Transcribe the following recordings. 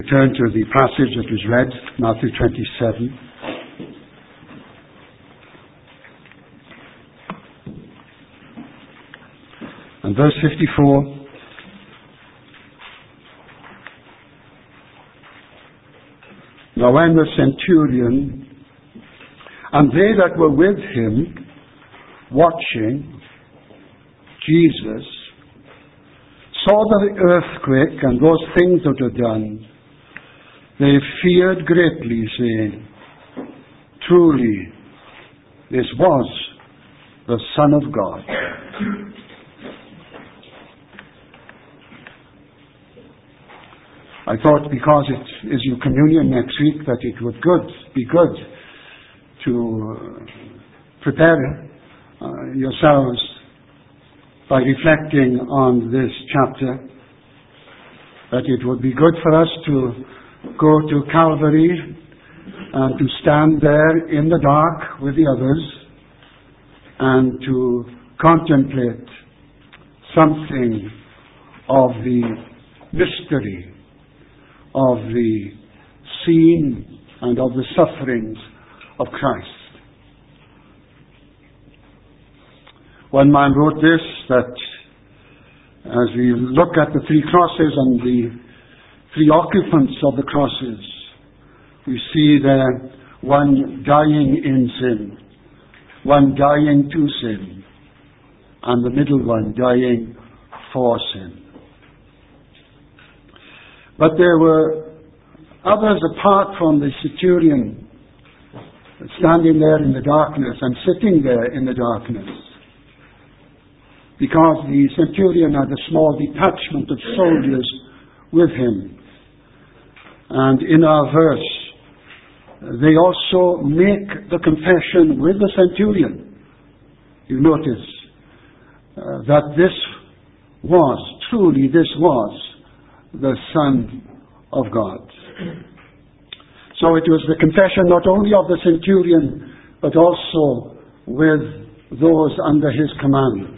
Turn to the passage that was read, Matthew 27. And verse 54. Now when the centurion and they that were with him watching Jesus saw the earthquake and those things that were done, they feared greatly, saying, Truly, this was the Son of God. I thought because it is your communion next week that it would be good to prepare yourselves by reflecting on this chapter, that it would be good for us to go to Calvary and to stand there in the dark with the others and to contemplate something of the mystery of the scene and of the sufferings of Christ. One man wrote this, that as we look at the three crosses and the three occupants of the crosses, we see there one dying in sin, one dying to sin, and the middle one dying for sin. But there were others apart from the centurion standing there in the darkness and sitting there in the darkness, because the centurion had a small detachment of soldiers with him. And in our verse, they also make the confession with the centurion. You notice that truly this was the Son of God. So it was the confession not only of the centurion, but also with those under his command.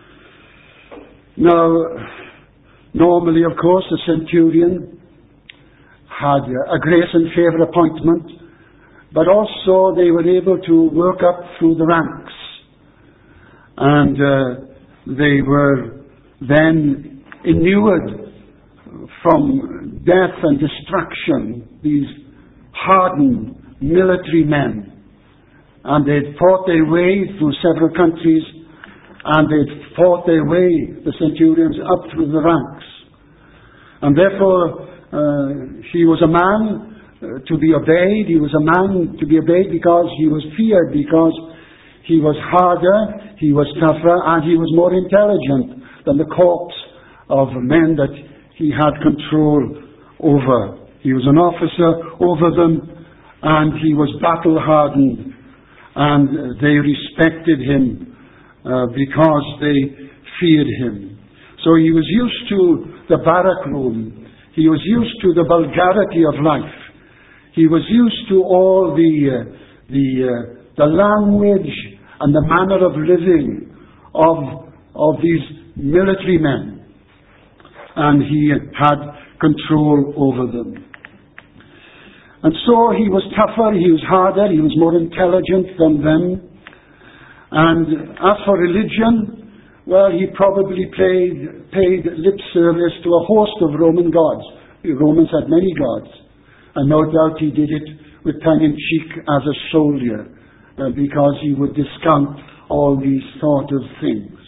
Now, normally, of course, the centurion had a grace and favour appointment, but also they were able to work up through the ranks. And they were then inured from death and destruction, these hardened military men. And they'd fought their way through several countries, and they'd fought their way, the centurions, up through the ranks. And therefore, he was a man to be obeyed. He was a man to be obeyed because he was feared, because he was harder, he was tougher, and he was more intelligent than the corps of men that he had control over. He was an officer over them, and he was battle-hardened, and they respected him because they feared him. So he was used to the barrack room. He was used to the vulgarity of life. He was used to all the language and the manner of living of these military men. And he had control over them. And so he was tougher, he was harder, he was more intelligent than them. And as for religion, well, he probably paid lip service to a host of Roman gods. The Romans had many gods, and no doubt he did it with tongue-in-cheek as a soldier, because he would discount all these sort of things.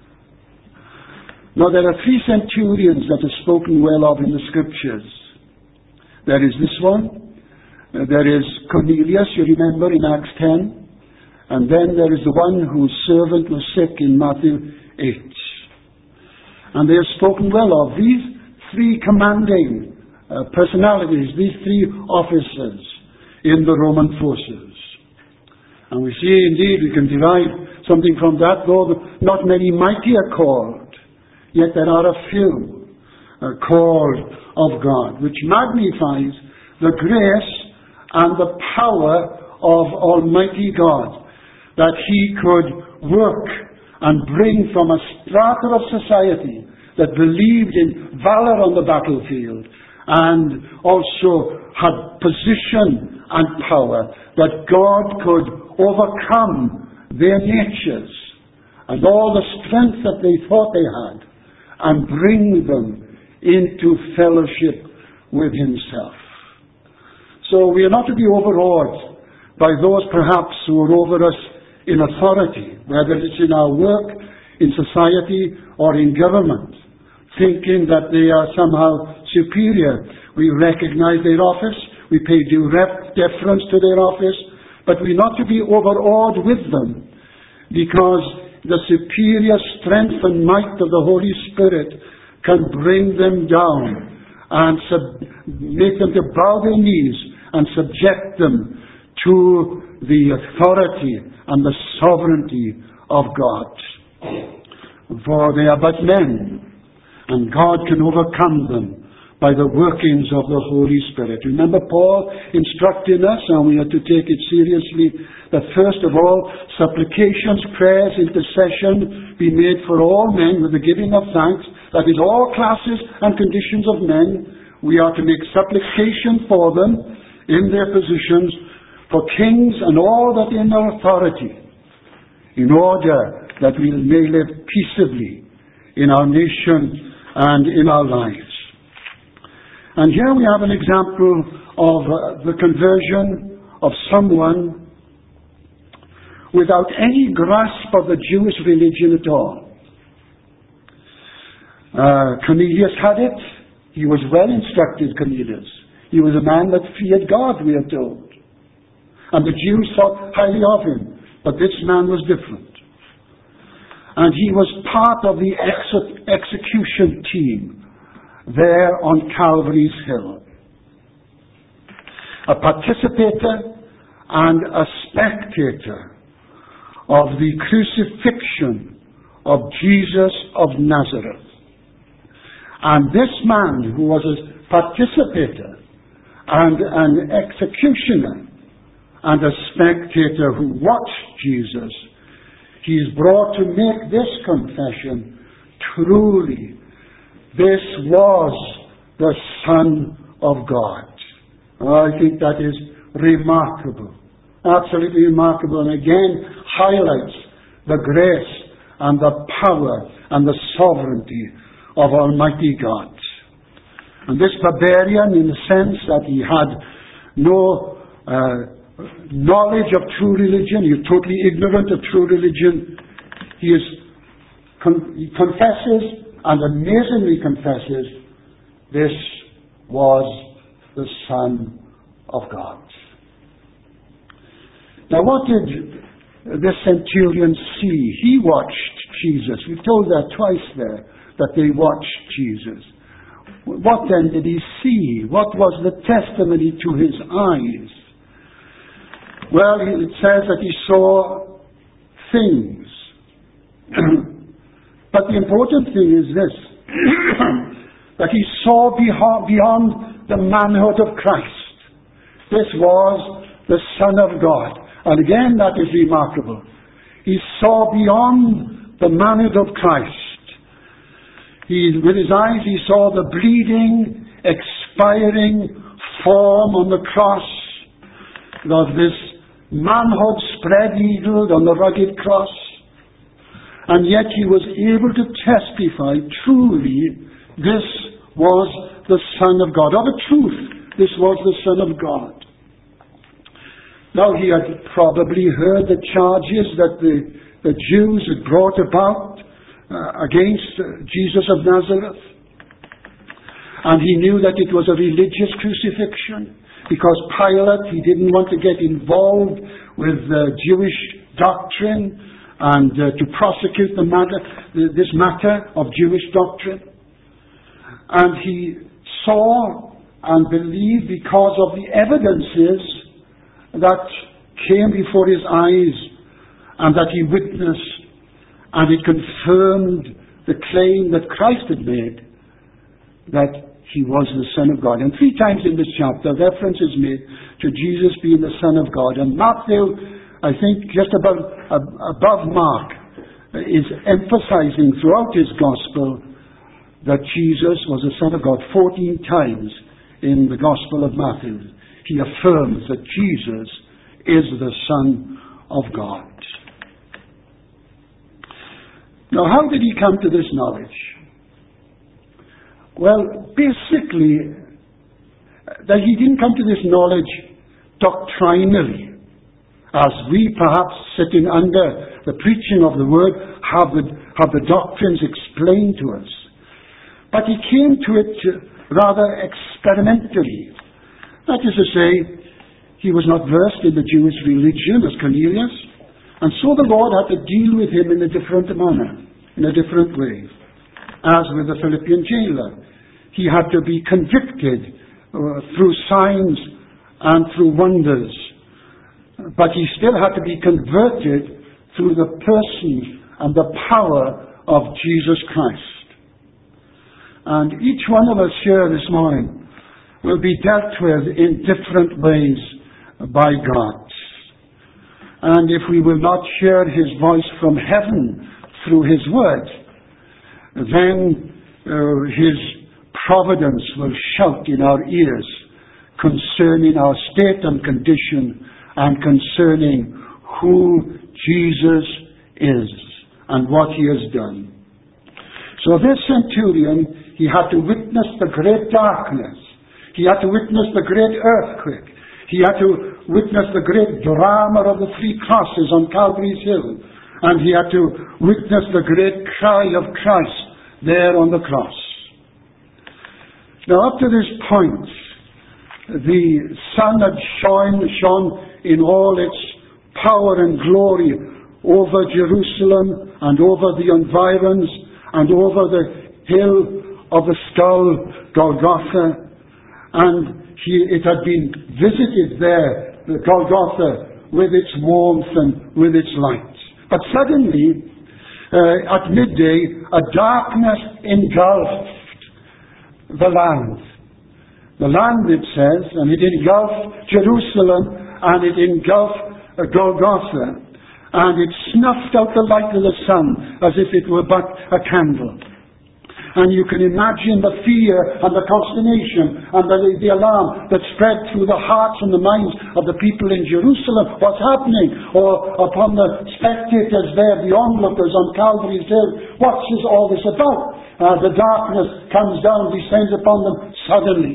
Now, there are three centurions that are spoken well of in the Scriptures. There is this one. There is Cornelius, you remember, in Acts 10. And then there is the one whose servant was sick in Matthew 8. And they are spoken well of. These three commanding personalities, these three officers in the Roman forces. And we see, indeed, we can derive something from that, though not many mighty are called. Yet there are a few called of God, which magnifies the grace and the power of Almighty God, that He could work and bring from a strata of society that believed in valor on the battlefield and also had position and power, that God could overcome their natures and all the strength that they thought they had and bring them into fellowship with himself. So we are not to be overawed by those perhaps who are over us in authority, whether it's in our work, in society, or in government, thinking that they are somehow superior. We recognize their office, we pay due deference to their office, but we're not to be overawed with them, because the superior strength and might of the Holy Spirit can bring them down and make them to bow their knees and subject them to the authority and the sovereignty of God. For they are but men, and God can overcome them by the workings of the Holy Spirit. Remember Paul instructing us, and we have to take it seriously, that first of all, supplications, prayers, intercession be made for all men with the giving of thanks. That is, all classes and conditions of men. We are to make supplication for them in their positions, for kings and all that in their authority, in order that we may live peaceably in our nation and in our lives. And here we have an example of the conversion of someone without any grasp of the Jewish religion at all. Cornelius had it. He was well instructed, Cornelius. He was a man that feared God, we are told. And the Jews thought highly of him. But this man was different. And he was part of the execution team there on Calvary's Hill. A participator and a spectator of the crucifixion of Jesus of Nazareth. And this man, who was a participator and an executioner and a spectator who watched Jesus, he is brought to make this confession: truly, this was the Son of God. I think that is remarkable, absolutely remarkable, and again highlights the grace and the power and the sovereignty of Almighty God. And this barbarian, in the sense that he had no knowledge of true religion, he is totally ignorant of true religion, he confesses, and amazingly confesses, this was the Son of God. Now what did this centurion see? He watched Jesus. We've told that twice there, that they watched Jesus. What then did he see? What was the testimony to his eyes? Well, it says that he saw things. But the important thing is this, that he saw beyond the manhood of Christ. This was the Son of God. And again, that is remarkable. He saw beyond the manhood of Christ. With his eyes he saw the bleeding, expiring form on the cross of this manhood spread-eagled on the rugged cross. And yet he was able to testify, truly, this was the Son of God. Of a truth, this was the Son of God. Now he had probably heard the charges that the Jews had brought about against Jesus of Nazareth. And he knew that it was a religious crucifixion, because Pilate, he didn't want to get involved with Jewish doctrine and to prosecute this matter of Jewish doctrine. And he saw and believed because of the evidences that came before his eyes and that he witnessed, and it confirmed the claim that Christ had made, that he was the Son of God. And 3 times in this chapter, reference is made to Jesus being the Son of God. And Matthew, I think just above Mark, is emphasizing throughout his Gospel that Jesus was the Son of God. 14 times in the Gospel of Matthew, he affirms that Jesus is the Son of God. Now, how did he come to this knowledge? Well, basically, that he didn't come to this knowledge doctrinally, as we perhaps sitting under the preaching of the Word have the doctrines explained to us. But he came to it rather experimentally. That is to say, he was not versed in the Jewish religion as Cornelius, and so the Lord had to deal with him in a different manner, in a different way. As with the Philippian jailer, he had to be convicted through signs and through wonders. But he still had to be converted through the person and the power of Jesus Christ. And each one of us here this morning will be dealt with in different ways by God. And if we will not hear his voice from heaven through his word, then his providence will shout in our ears concerning our state and condition and concerning who Jesus is and what he has done. So this centurion, he had to witness the great darkness. He had to witness the great earthquake. He had to witness the great drama of the three crosses on Calvary's Hill. And he had to witness the great cry of Christ there on the cross. Now up to this point, the sun had shone in all its power and glory over Jerusalem and over the environs and over the hill of the skull, Golgotha. And it had been visited there, the Golgotha, with its warmth and with its light. But suddenly, at midday, a darkness engulfed the land. The land, it says, and it engulfed Jerusalem, and it engulfed Golgotha, and it snuffed out the light of the sun as if it were but a candle. And you can imagine the fear and the consternation and the alarm that spread through the hearts and the minds of the people in Jerusalem. What's happening? Or upon the spectators there, the onlookers on Calvary's Hill. What is all this about? The darkness comes down, descends upon them suddenly.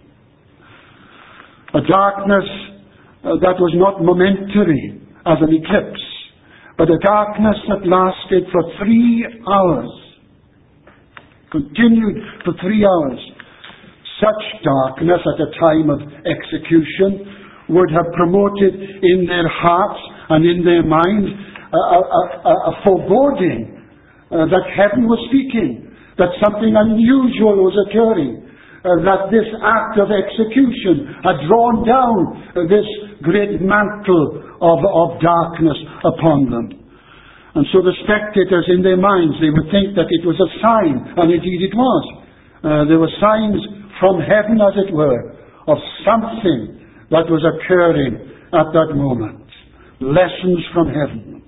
A darkness that was not momentary as an eclipse, but a darkness that lasted for 3 hours. Continued for 3 hours. Such darkness at a time of execution would have promoted in their hearts and in their minds a foreboding that heaven was speaking, that something unusual was occurring, that this act of execution had drawn down this great mantle of darkness upon them. And so the spectators in their minds, they would think that it was a sign, and indeed it was. There were signs from heaven, as it were, of something that was occurring at that moment. Lessons from heaven.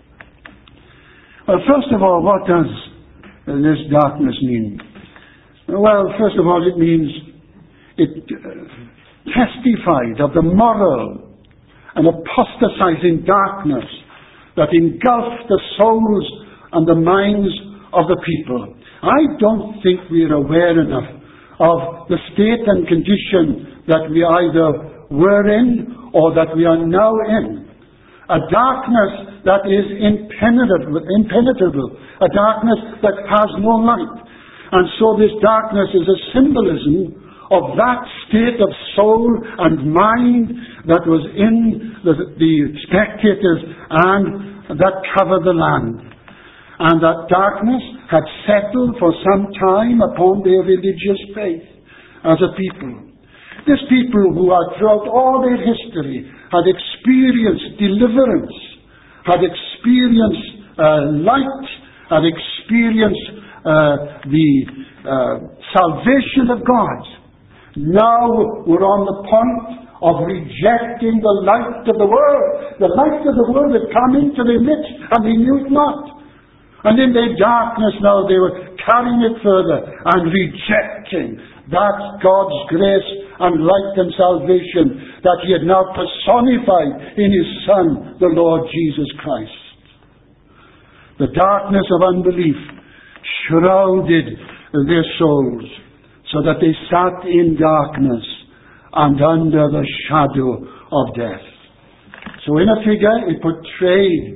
Well, first of all, what does this darkness mean? Well, first of all, it means it testified of the moral and apostatizing darkness that engulfed the souls and the minds of the people. I don't think we are aware enough of the state and condition that we either were in or that we are now in. A darkness that is impenetrable, a darkness that has no light. And so this darkness is a symbolism of that state of soul and mind that was in the spectators and that covered the land. And that darkness had settled for some time upon their religious faith as a people. This people who had throughout all their history had experienced deliverance, had experienced light, had experienced the salvation of God, now were on the point of rejecting the light of the world. The light of the world had come into their midst, and they knew it not. And in their darkness now they were carrying it further and rejecting that God's grace and light and salvation that He had now personified in His Son, the Lord Jesus Christ. The darkness of unbelief shrouded their souls so that they sat in darkness and under the shadow of death. So in a figure, it portrayed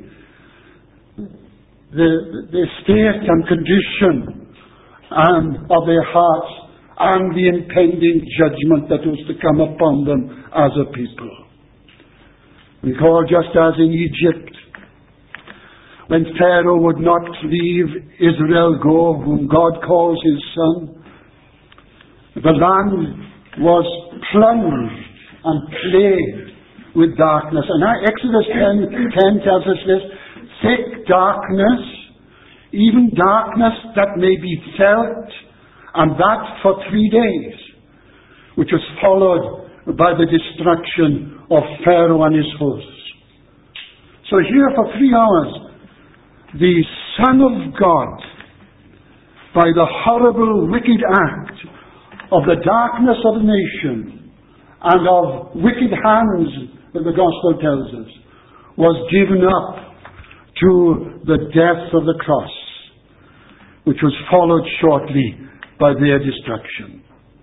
the state and condition of their hearts and the impending judgment that was to come upon them as a people. We call, just as in Egypt, when Pharaoh would not leave Israel go, whom God calls His son, the land was plunged and plagued with darkness. And Exodus 10 tells us this: thick darkness, even darkness that may be felt, and that for 3 days, which was followed by the destruction of Pharaoh and his hosts. So here for 3 hours, the Son of God, by the horrible, wicked act of the darkness of the nation and of wicked hands, that the Gospel tells us, was given up to the death of the cross, which was followed shortly by their destruction.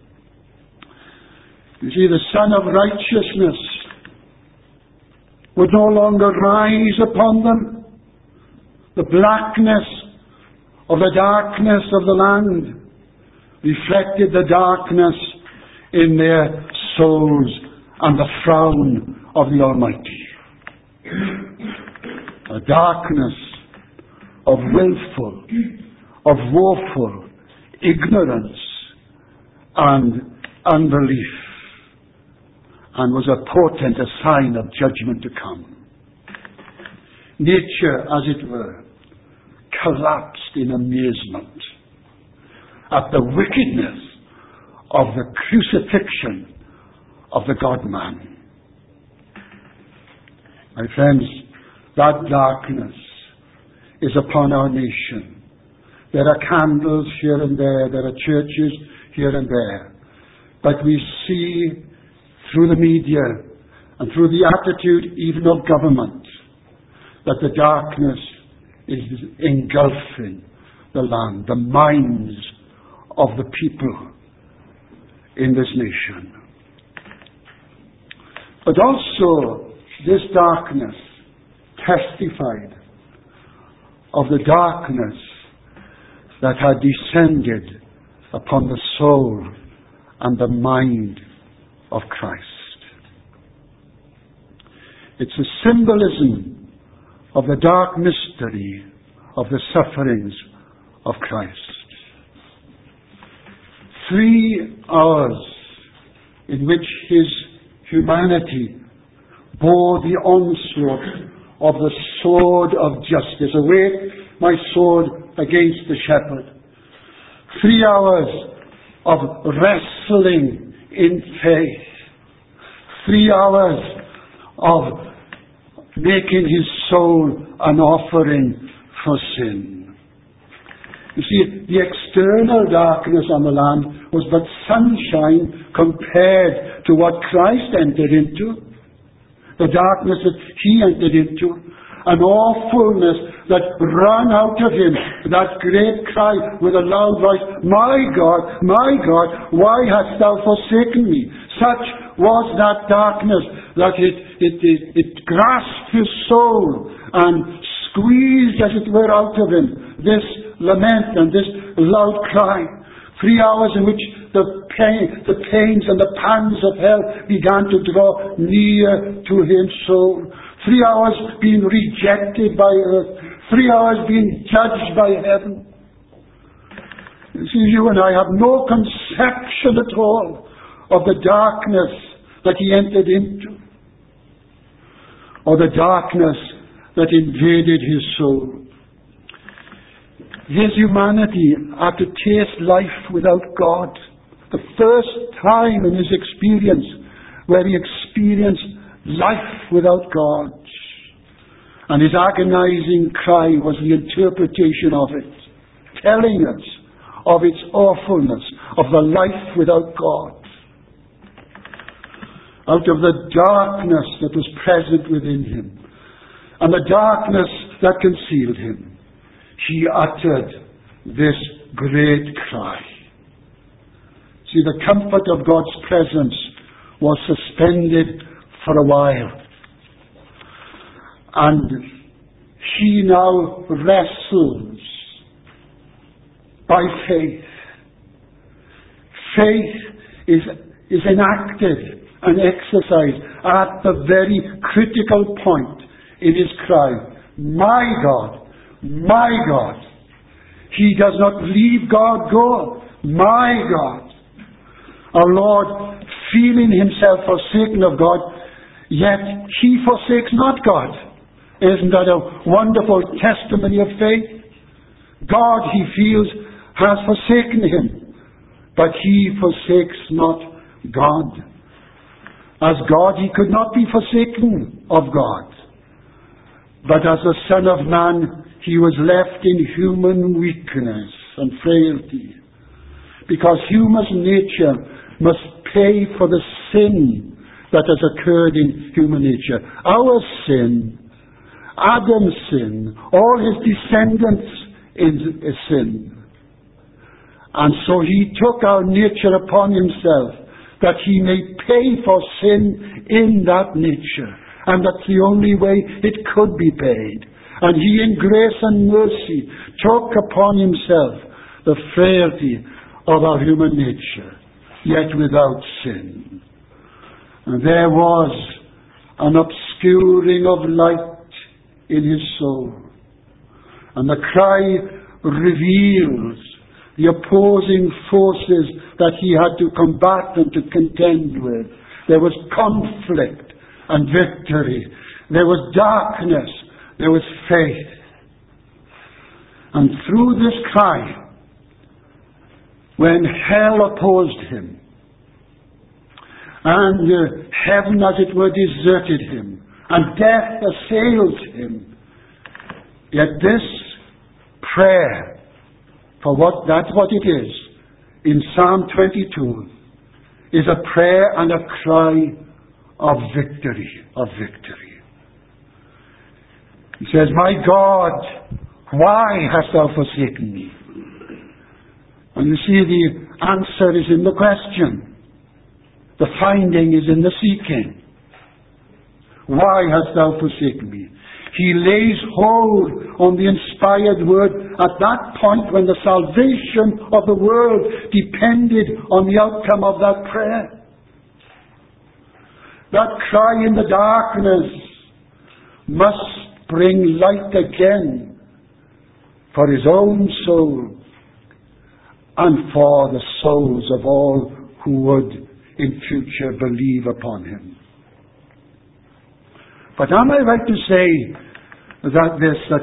You see, the Son of Righteousness would no longer rise upon them. The blackness of the darkness of the land reflected the darkness in their souls and the frown of the Almighty. A darkness of willful, of woeful ignorance and unbelief, and was a portent, a sign of judgment to come. Nature, as it were, collapsed in amazement at the wickedness of the crucifixion of the God-man. My friends, that darkness is upon our nation. There are candles here and there are churches here and there, but we see through the media and through the attitude even of government that the darkness is engulfing the land, the minds of the people in this nation. But also, this darkness testified of the darkness that had descended upon the soul and the mind of Christ. It's a symbolism of the dark mystery of the sufferings of Christ. 3 hours in which His humanity bore the onslaught of the sword of justice. Awake my sword against the shepherd. 3 hours of wrestling in faith. 3 hours of making His soul an offering for sin. You see, the external darkness on the land was but sunshine compared to what Christ entered into. The darkness that He entered into, an awfulness that ran out of Him, that great cry with a loud voice, my God, why hast Thou forsaken me? Such was that darkness that it grasped His soul and squeezed, as it were, out of Him this lament and this loud cry. 3 hours in which the pains and the pangs of hell began to draw near to His soul. 3 hours being rejected by earth. 3 hours being judged by heaven. You see, you and I have no conception at all of the darkness that He entered into, or the darkness that invaded His soul. His humanity had to taste life without God. The first time in His experience where He experienced life without God. And His agonizing cry was the interpretation of it, telling us of its awfulness, of the life without God. Out of the darkness that was present within him, and the darkness that concealed him, he uttered this great cry. See, the comfort of God's presence was suspended for a while. And he now wrestles by faith. Faith is enacted and exercised at the very critical point in his cry. My God, my God. He does not leave God go. My God. Our Lord, feeling himself forsaken of God, yet he forsakes not God. Isn't that a wonderful testimony of faith? God, he feels, has forsaken him, but he forsakes not God. As God, he could not be forsaken of God. But as the Son of Man, he was left in human weakness and frailty, because human nature must pay for the sin that has occurred in human nature. Our sin, Adam's sin, all his descendants in sin. And so he took our nature upon himself, that he may pay for sin in that nature. And that's the only way it could be paid. And he, in grace and mercy, took upon himself the frailty of our human nature, yet without sin. And there was an obscuring of light in his soul. And the cry reveals the opposing forces that he had to combat and to contend with. There was conflict and victory. There was darkness. There was faith. And through this cry, when hell opposed him, and heaven, as it were, deserted him, and death assailed him, yet this prayer, that's what it is, in Psalm 22, is a prayer and a cry of victory, of victory. He says, my God, why hast thou forsaken me? And you see, the answer is in the question. The finding is in the seeking. Why hast thou forsaken me? He lays hold on the inspired word at that point when the salvation of the world depended on the outcome of that prayer. That cry in the darkness must bring light again for his own soul and for the souls of all who would in future believe upon him. But am I right to say that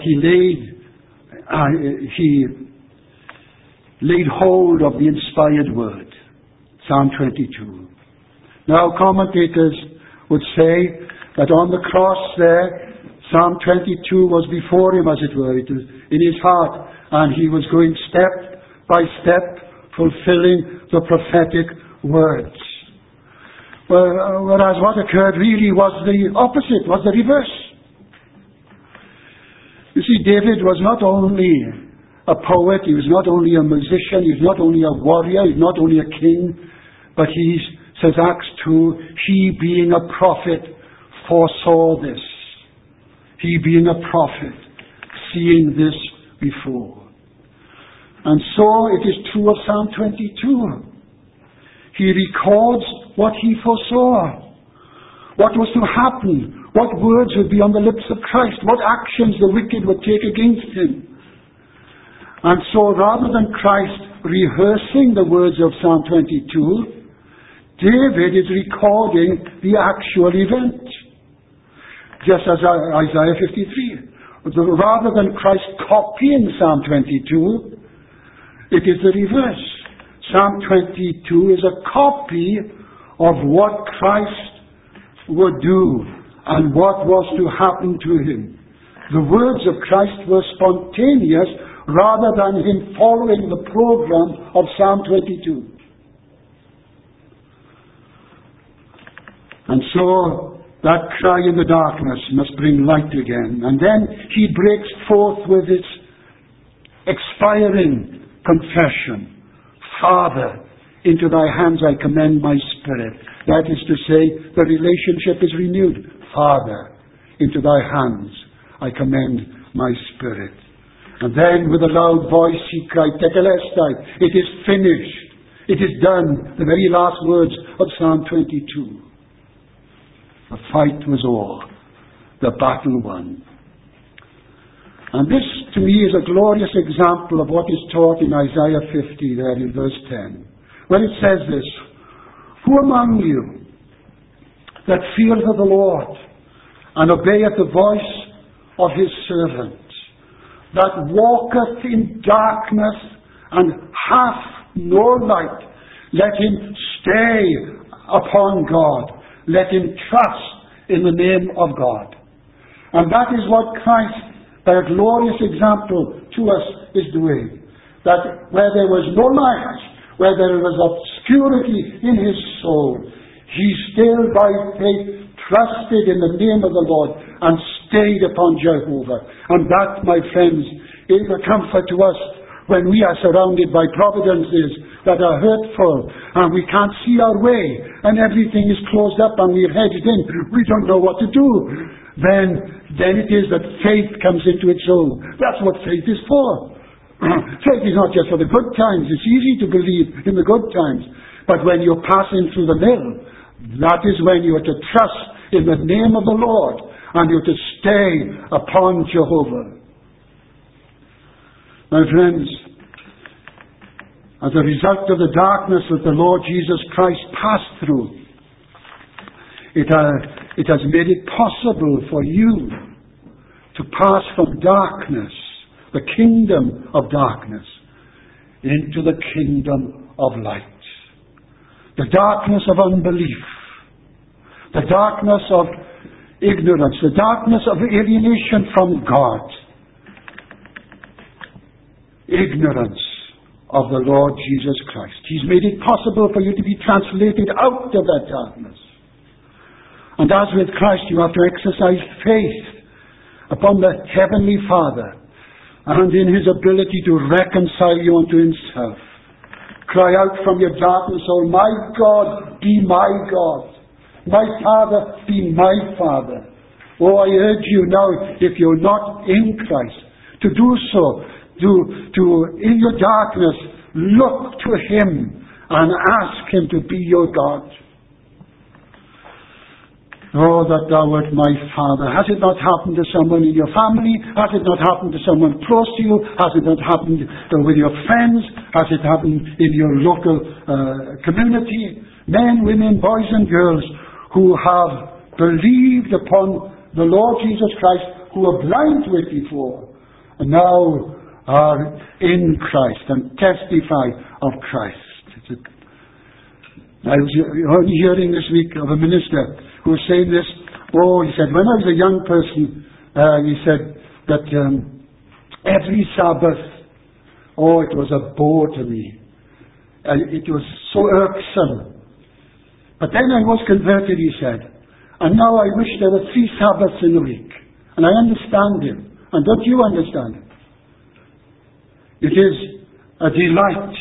he laid hold of the inspired word, Psalm 22. Now commentators would say that on the cross there, Psalm 22 was before him, as it were. It was in his heart, and he was going step by step, fulfilling the prophetic words. Whereas what occurred really was the opposite, was the reverse. You see, David was not only a poet, he was not only a musician, he was not only a warrior, he was not only a king, but he, says Acts 2, he being a prophet foresaw this. He being a prophet, seeing this before. And so it is true of Psalm 22. He records what he foresaw. What was to happen. What words would be on the lips of Christ. What actions the wicked would take against him. And so rather than Christ rehearsing the words of Psalm 22, David is recording the actual event. Just as Isaiah 53. Rather than Christ copying Psalm 22, it is the reverse. Psalm 22 is a copy of what Christ would do and what was to happen to him. The words of Christ were spontaneous rather than him following the program of Psalm 22. And so that cry in the darkness must bring light again. And then he breaks forth with its expiring confession. Father, into thy hands I commend my spirit. That is to say, the relationship is renewed. Father, into thy hands I commend my spirit. And then with a loud voice he cried, Tetelestai, it is finished. It is done. The very last words of Psalm 22. The fight was o'er. The battle won. And this, to me, is a glorious example of what is taught in Isaiah 50, there in verse 10. When it says this, who among you that feareth the Lord, and obeyeth the voice of his servant, that walketh in darkness, and hath no light, let him stay upon God. Let him trust in the name of God. And that is what Christ, by a glorious example to us, is doing. That where there was no light, where there was obscurity in his soul, he still by faith trusted in the name of the Lord and stayed upon Jehovah. And that, my friends, is a comfort to us when we are surrounded by providences that are hurtful and we can't see our way and everything is closed up and we're hedged in. We don't know what to do. Then it is that faith comes into its own. That's what faith is for. Faith is not just for the good times. It's easy to believe in the good times. But when you're passing through the mill, that is when you are to trust in the name of the Lord and you're to stay upon Jehovah. My friends, as a result of the darkness that the Lord Jesus Christ passed through, it has made it possible for you to pass from darkness, the kingdom of darkness, into the kingdom of light. The darkness of unbelief, the darkness of ignorance, the darkness of alienation from God, ignorance of the Lord Jesus Christ. He's made it possible for you to be translated out of that darkness. And as with Christ, you have to exercise faith upon the Heavenly Father and in his ability to reconcile you unto himself. Cry out from your darkness, oh my God, be my God. My Father, be my Father. Oh, I urge you now, if you're not in Christ, to do so. In your darkness, look to him and ask him to be your God. Oh, that thou wert my Father. Has it not happened to someone in your family? Has it not happened to someone close to you? Has it not happened with your friends? Has it happened in your local community? Men, women, boys and girls who have believed upon the Lord Jesus Christ, who were blind to it before, and now are in Christ and testify of Christ. I was only hearing this week of a minister who was saying this. Oh, he said, when I was a young person, he said that every Sabbath, it was a bore to me. It was so irksome. But then I was converted, he said, and now I wish there were 3 Sabbaths in a week. And I understand him. And don't you understand him? It is a delight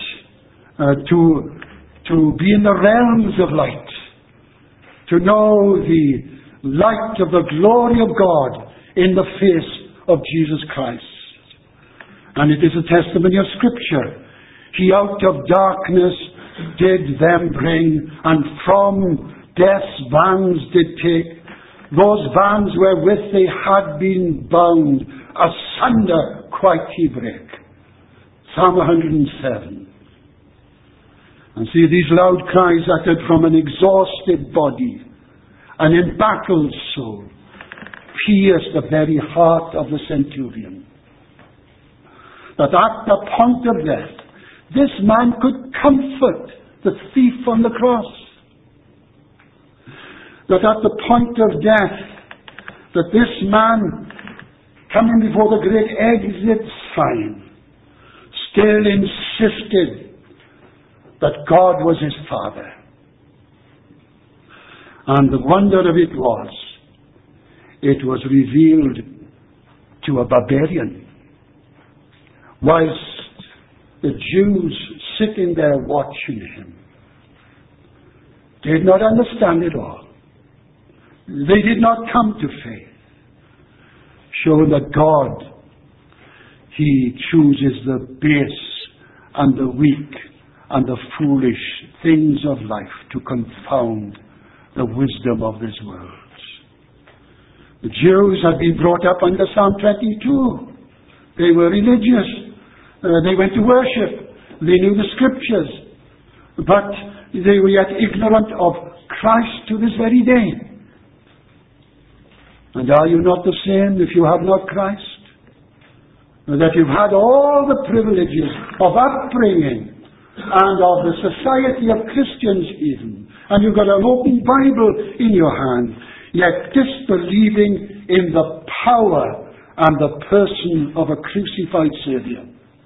to be in the realms of light, to know the light of the glory of God in the face of Jesus Christ. And it is a testimony of Scripture. He out of darkness did them bring, and from death's bands did take those bands wherewith they had been bound, asunder quite he brake. Psalm 107. And see, these loud cries uttered from an exhausted body, an embattled soul, pierced the very heart of the centurion. That at the point of death, this man could comfort the thief on the cross. That at the point of death, that this man, coming before the great exit sign, still insisted that God was his Father. And the wonder of it was revealed to a barbarian. Whilst the Jews sitting there watching him did not understand it all. They did not come to faith, showing that God, he chooses the base and the weak and the foolish things of life to confound the wisdom of this world. The Jews had been brought up under Psalm 22. They were religious. They went to worship. They knew the scriptures. But they were yet ignorant of Christ to this very day. And are you not the same if you have not Christ? That you've had all the privileges of upbringing and of the society of Christians even, and you've got an open Bible in your hand, yet disbelieving in the power and the person of a crucified Saviour.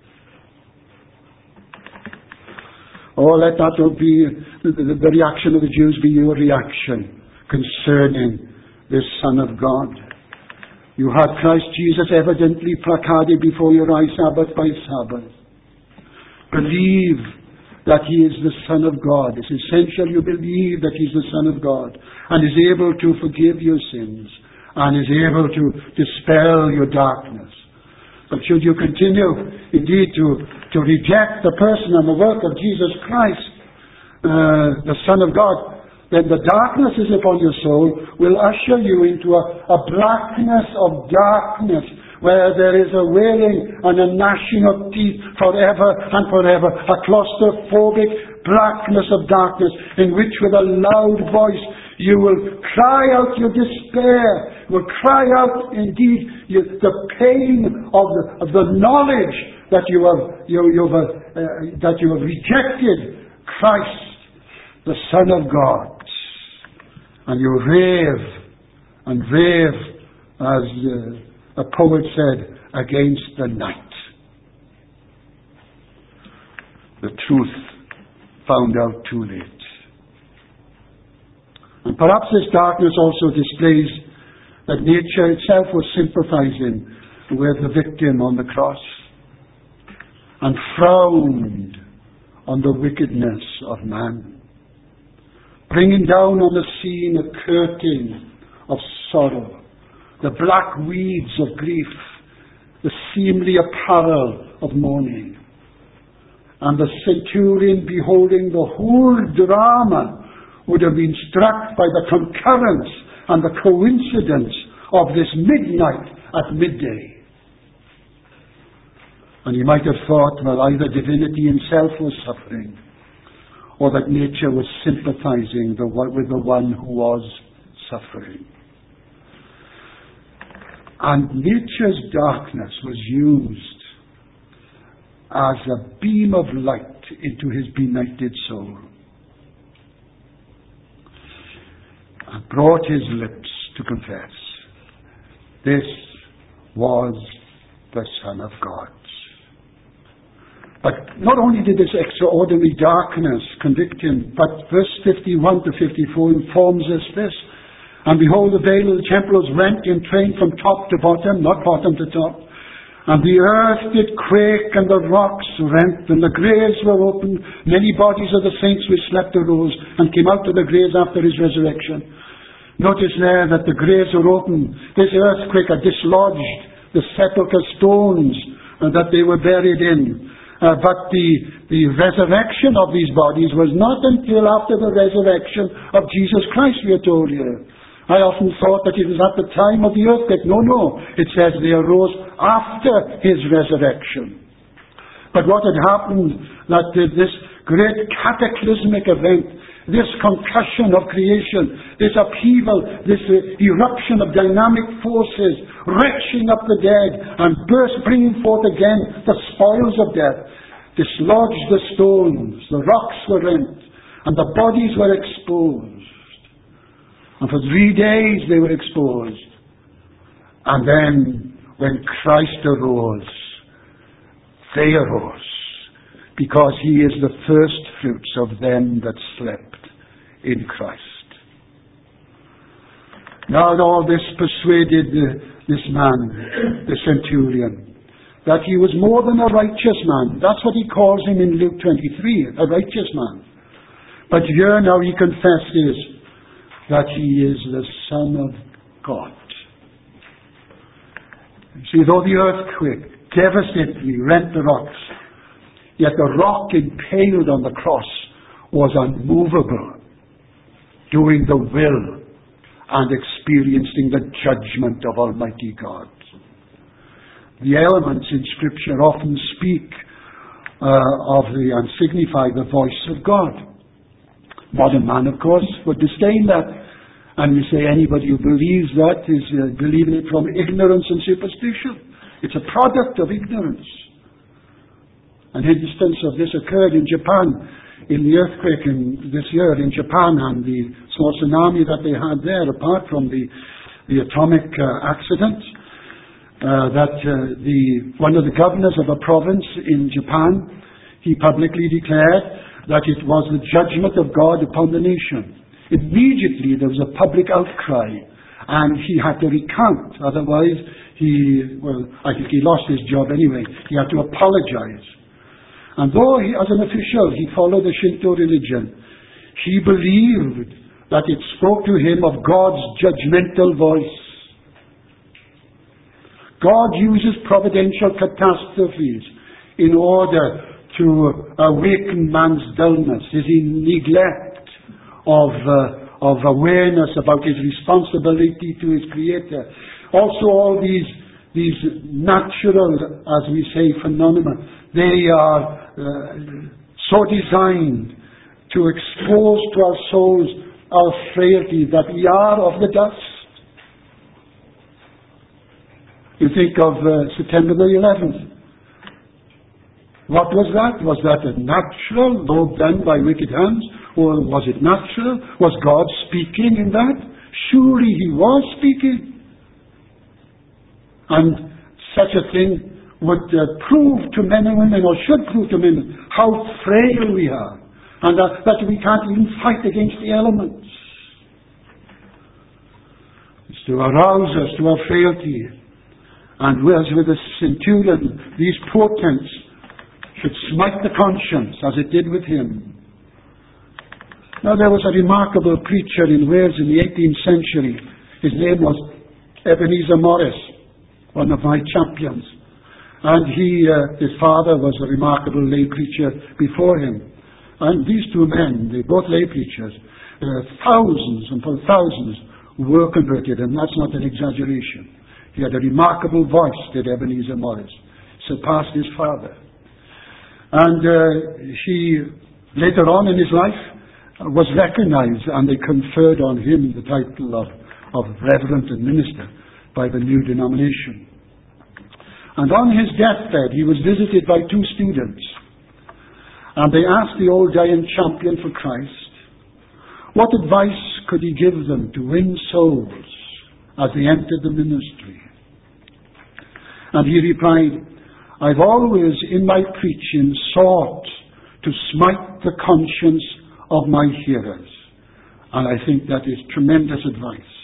Oh, let that be the reaction of the Jews be your reaction concerning this Son of God. You had Christ Jesus evidently placarded before your eyes Sabbath by Sabbath. Believe that he is the Son of God. It's essential you believe that he's the Son of God and is able to forgive your sins and is able to dispel your darkness. But should you continue indeed to reject the person and the work of Jesus Christ, the Son of God, then the darkness is upon your soul will usher you into a blackness of darkness, where there is a wailing and a gnashing of teeth forever and forever, a claustrophobic blackness of darkness, in which with a loud voice you will cry out your despair, will cry out indeed the pain of the knowledge that you have rejected Christ, the Son of God. And you rave and rave, as a poet said, against the night. The truth found out too late. And perhaps this darkness also displays that nature itself was sympathizing with the victim on the cross and frowned on the wickedness of man, bringing down on the scene a curtain of sorrow, the black weeds of grief, the seemly apparel of mourning. And the centurion, beholding the whole drama, would have been struck by the concurrence and the coincidence of this midnight at midday. And he might have thought, well, either divinity himself was suffering, or that nature was sympathizing with the one who was suffering. And nature's darkness was used as a beam of light into his benighted soul, and brought his lips to confess, this was the Son of God. But not only did this extraordinary darkness convict him, but verse 51 to 54 informs us this. And behold, the veil of the temple was rent in twain from top to bottom, not bottom to top. And the earth did quake, and the rocks rent, and the graves were opened. Many bodies of the saints which slept arose, and came out of the graves after his resurrection. Notice there that the graves were opened. This earthquake had dislodged the sepulchre stones that they were buried in. But the resurrection of these bodies was not until after the resurrection of Jesus Christ, we are told here. I often thought that it was at the time of the earthquake. No. It says they arose after his resurrection. But what had happened, that this great cataclysmic event, this concussion of creation, this upheaval, this eruption of dynamic forces, retching up the dead and bringing forth again the spoils of death, dislodged the stones, the rocks were rent, and the bodies were exposed. And for 3 days they were exposed. And then, when Christ arose, they arose, because he is the first fruits of them that slept in Christ. Now all this persuaded this man, the centurion, that he was more than a righteous man. That's what he calls him in Luke 23, a righteous man. But here now he confesses that he is the Son of God. You see, though the earthquake devastatingly rent the rocks, yet the rock impaled on the cross was unmovable, doing the will and experiencing the judgment of Almighty God. The elements in Scripture often speak and signify the voice of God. Modern man, of course, would disdain that. And we say anybody who believes that is believing it from ignorance and superstition. It's a product of ignorance. An instance of this occurred in Japan, in the earthquake this year in Japan, and the small tsunami that they had there, apart from the atomic accident, one of the governors of a province in Japan, he publicly declared that it was the judgment of God upon the nation. Immediately there was a public outcry, and he had to recant. Otherwise, I think he lost his job anyway. He had to apologize. And though as an official he followed the Shinto religion, he believed that it spoke to him of God's judgmental voice. God uses providential catastrophes in order to awaken man's dullness, his neglect of awareness about his responsibility to his Creator. Also all these natural, as we say, phenomena, they are so designed to expose to our souls our frailty, that we are of the dust. You think of September the 11th. What was that? Was that a natural, though done by wicked hands? Or was it natural? Was God speaking in that? Surely he was speaking. And such a thing would prove to men and women, or should prove to men, how frail we are. And that we can't even fight against the elements. It's to arouse us to our frailty. And whereas with the centurion, these portents should smite the conscience, as it did with him. Now there was a remarkable preacher in Wales in the 18th century. His name was Ebenezer Morris, one of my champions. And his father was a remarkable lay preacher before him. And these two men, they both lay preachers, thousands and thousands were converted, and that's not an exaggeration. He had a remarkable voice, did Ebenezer Morris, surpassed his father. And he, later on in his life, was recognized, and they conferred on him the title of Reverend and Minister by the new denomination. And on his deathbed, he was visited by two students. And they asked the old giant champion for Christ, what advice could he give them to win souls as they entered the ministry? And he replied, I've always in my preaching sought to smite the conscience of my hearers. And I think that is tremendous advice.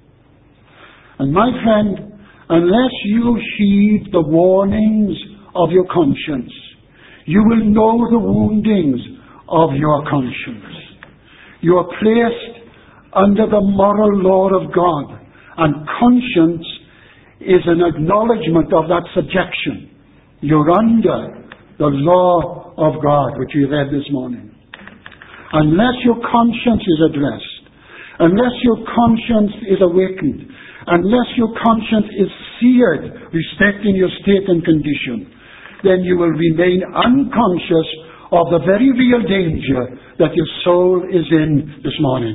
And my friend, unless you heed the warnings of your conscience, you will know the woundings of your conscience. You are placed under the moral law of God, and conscience is an acknowledgement of that subjection. You're under the law of God, which we read this morning. Unless your conscience is addressed, unless your conscience is awakened, unless your conscience is seared respecting your state and condition, then you will remain unconscious of the very real danger that your soul is in this morning.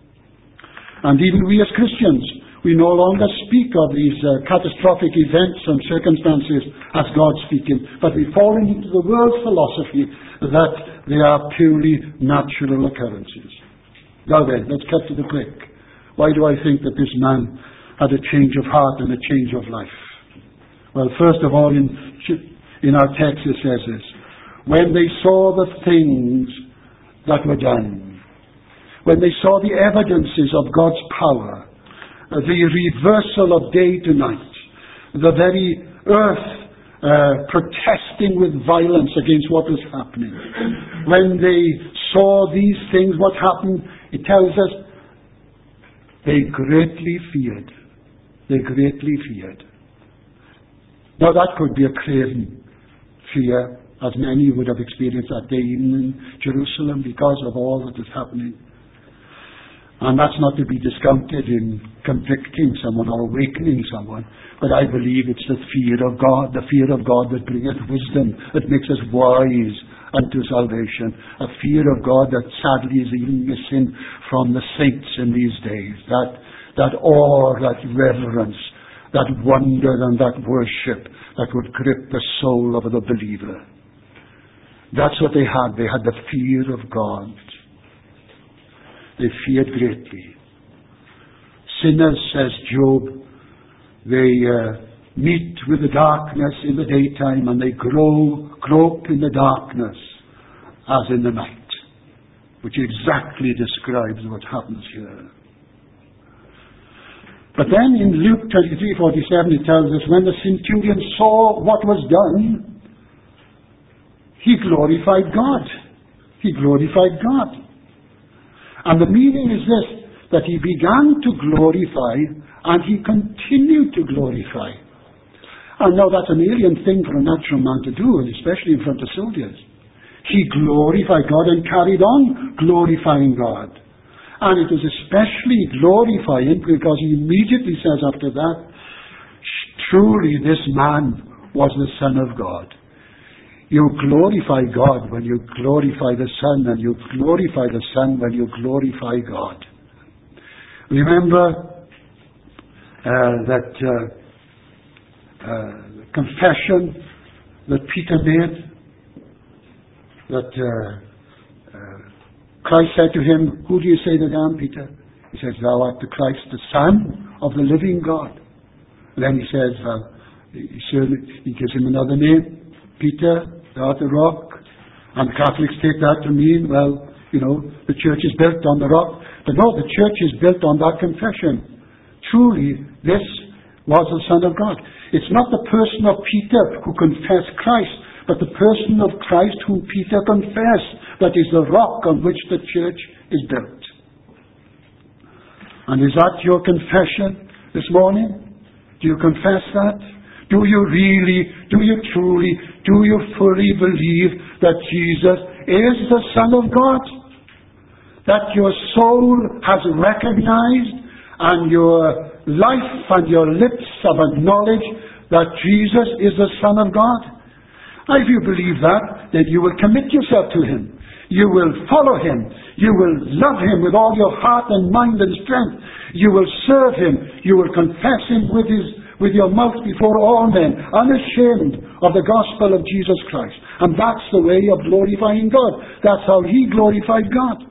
And even we as Christians, we no longer speak of these catastrophic events and circumstances as God speaking, but we fall into the world's philosophy that they are purely natural occurrences. Now then, let's cut to the quick. Why do I think that this man had a change of heart and a change of life? Well, first of all, in In our text it says this: when they saw the things that were done, when they saw the evidences of God's power, the reversal of day to night, the very earth protesting with violence against what was happening. When they saw these things, what happened? It tells us they greatly feared. They greatly feared. Now that could be a craven fear, as many would have experienced that day even in Jerusalem because of all that is happening. And that's not to be discounted in convicting someone or awakening someone, but I believe it's the fear of God that bringeth wisdom, that makes us wise unto salvation. A fear of God that sadly is even missing from the saints in these days. That awe, that reverence, that wonder and that worship that would grip the soul of the believer. That's what they had. They had the fear of God. They feared greatly. Sinners, says Job, they meet with the darkness in the daytime, and they grope in the darkness as in the night, which exactly describes what happens here. But then in Luke 23:47 it tells us, when the centurion saw what was done, he glorified God. He glorified God. And the meaning is this, that he began to glorify and he continued to glorify. And now that's an alien thing for a natural man to do, and especially in front of soldiers. He glorified God and carried on glorifying God. And it was especially glorifying because he immediately says after that, truly this man was the Son of God. You glorify God when you glorify the Son, and you glorify the Son when you glorify God. Remember that confession that Peter made, that Christ said to him, who do you say that I am, Peter? He says, thou art the Christ, the Son of the living God. And then he says, he gives him another name, Peter, thou art the rock. And the Catholics take that to mean, well, the church is built on the rock. But no, the church is built on that confession. Truly, this was the Son of God. It's not the person of Peter who confessed Christ, but the person of Christ whom Peter confessed, that is the rock on which the church is built. And is that your confession this morning? Do you confess that? Do you truly, do you fully believe that Jesus is the Son of God? That your soul has recognized and your life and your lips have acknowledged that Jesus is the Son of God? If you believe that, then you will commit yourself to Him. You will follow Him. You will love Him with all your heart and mind and strength. You will serve Him. You will confess Him with your mouth before all men, unashamed of the gospel of Jesus Christ. And that's the way of glorifying God. That's how He glorified God.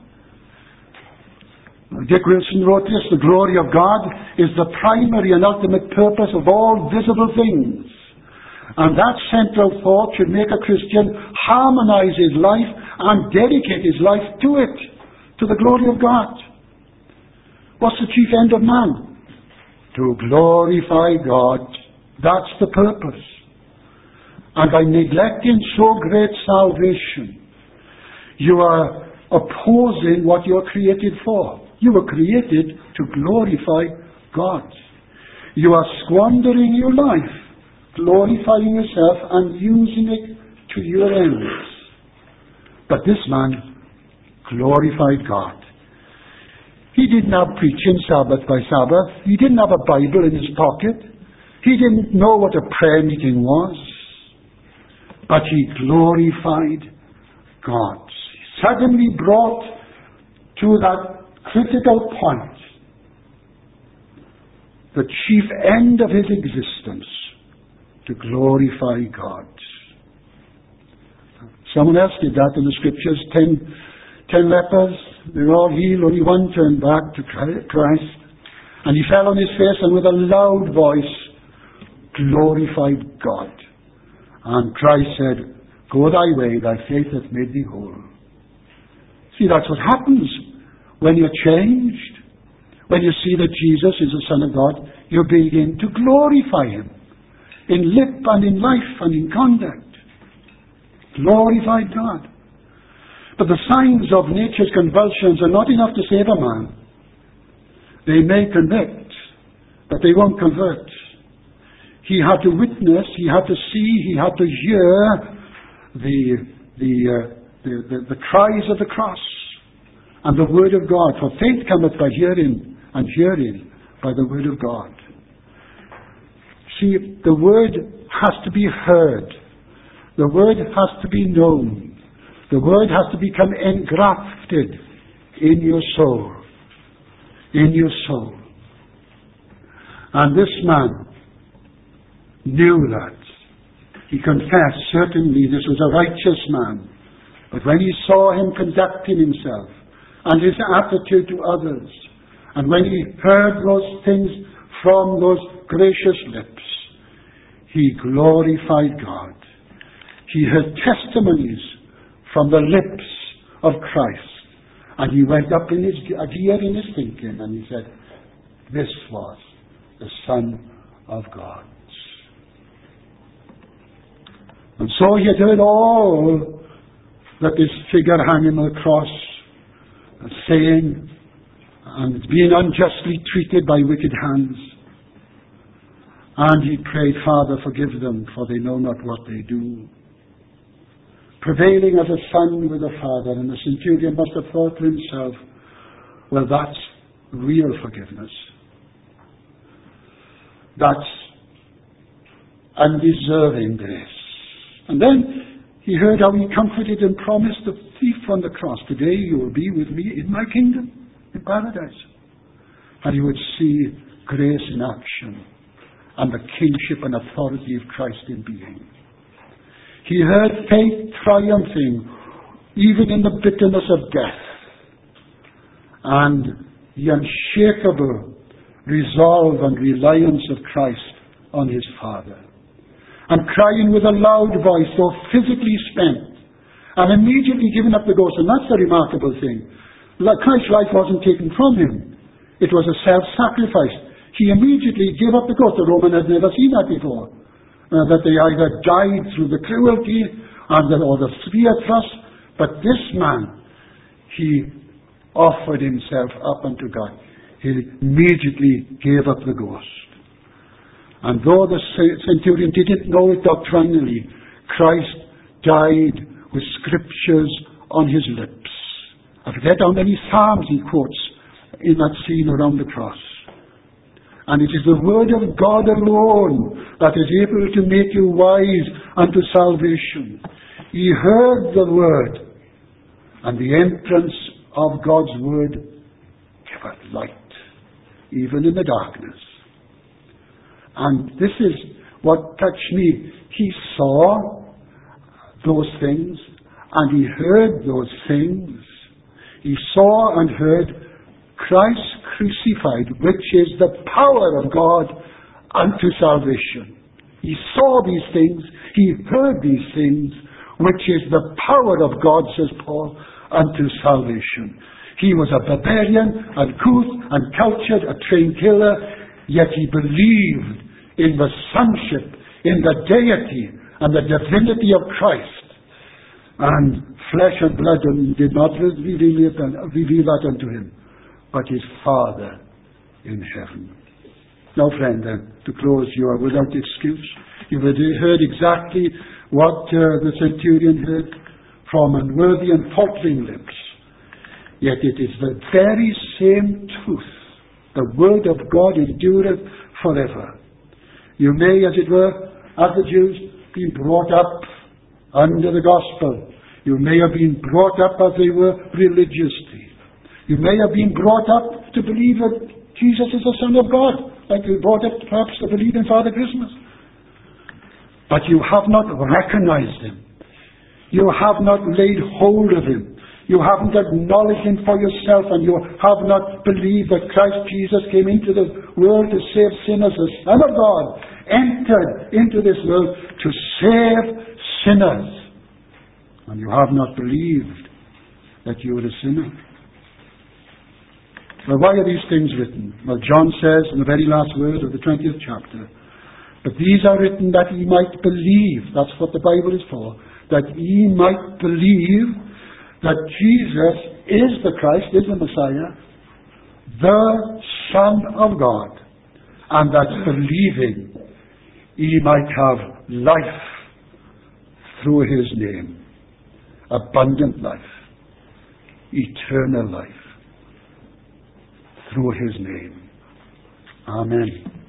Dick Wilson wrote this, the glory of God is the primary and ultimate purpose of all visible things. And that central thought should make a Christian harmonize his life and dedicate his life to it, to the glory of God. What's the chief end of man? To glorify God. That's the purpose. And by neglecting so great salvation, you are opposing what you're created for. You were created to glorify God. You are squandering your life, glorifying yourself and using it to your ends. But this man glorified God. He didn't have preaching Sabbath by Sabbath. He didn't have a Bible in his pocket. He didn't know what a prayer meeting was. But he glorified God. Suddenly brought to that critical point, the chief end of his existence, to glorify God. Someone else did that in the scriptures. 10 lepers, they were all healed, only one turned back to Christ. And he fell on his face and with a loud voice glorified God. And Christ said, "Go thy way, thy faith hath made thee whole." See, that's what happens when you're changed. When you see that Jesus is the Son of God, you begin to glorify Him in lip and in life and in conduct. Glorify God. But the signs of nature's convulsions are not enough to save a man. They may convict, but they won't convert. He had to witness, he had to see, he had to hear the cries of the cross and the word of God. For faith cometh by hearing, and hearing by the word of God. See, the word has to be heard. The word has to be known. The word has to become engrafted in your soul. In your soul. And this man knew that. He confessed, certainly this was a righteous man. But when he saw him conducting himself and his attitude to others, and when he heard those things from those gracious lips, he glorified God. He heard testimonies from the lips of Christ. And he went up in a gear in his thinking, and he said, "This was the Son of God." And so he had heard all that this figure hanging on the cross saying, and being unjustly treated by wicked hands. And he prayed, "Father, forgive them, for they know not what they do." Prevailing as a son with a father, and the centurion must have thought to himself, well, that's real forgiveness. That's undeserving grace. And then he heard how he comforted and promised the thief on the cross, "Today you will be with me in my kingdom, in paradise." And he would see grace in action and the kingship and authority of Christ in being. He heard faith triumphing even in the bitterness of death, and the unshakable resolve and reliance of Christ on his Father, and crying with a loud voice, though physically spent, and immediately giving up the ghost. And that's the remarkable thing. Christ's life wasn't taken from him. It was a self-sacrifice. He immediately gave up the ghost. The Roman had never seen that before. That they either died through the cruelty or the spear thrust. But this man, he offered himself up unto God. He immediately gave up the ghost. And though the centurion didn't know it doctrinally, Christ died with scriptures on his lips. I forget how many psalms he quotes in that scene around the cross. And it is the word of God alone that is able to make you wise unto salvation. He heard the word, and the entrance of God's word giveth light, even in the darkness. And this is what touched me. He saw those things, and he heard those things. He saw and heard Christ crucified, which is the power of God unto salvation. He saw these things, he heard these things, which is the power of God, says Paul, unto salvation. He was a barbarian, uncouth, uncultured, a trained killer, yet he believed in the sonship, in the deity and the divinity of Christ. And flesh and blood did not reveal that unto him, but his Father in heaven. Now, friend, to close, you are without excuse. You've heard exactly what the centurion heard from unworthy and faltering lips. Yet it is the very same truth. The word of God endureth forever. You may, as it were, as the Jews, be brought up under the gospel. You may have been brought up as they were religiously. You may have been brought up to believe that Jesus is the Son of God, like you brought up perhaps to believe in Father Christmas. But you have not recognized him. You have not laid hold of him. You haven't acknowledged him for yourself, and you have not believed that Christ Jesus came into the world to save sinners. The Son of God entered into this world to save sinners. And you have not believed that you are a sinner. Well, why are these things written? Well, John says in the very last word of the 20th chapter, but these are written that ye might believe. That's what the Bible is for. That ye might believe that Jesus is the Christ, is the Messiah, the Son of God, and that believing ye might have life through his name. Abundant life. Eternal life. Through his name. Amen.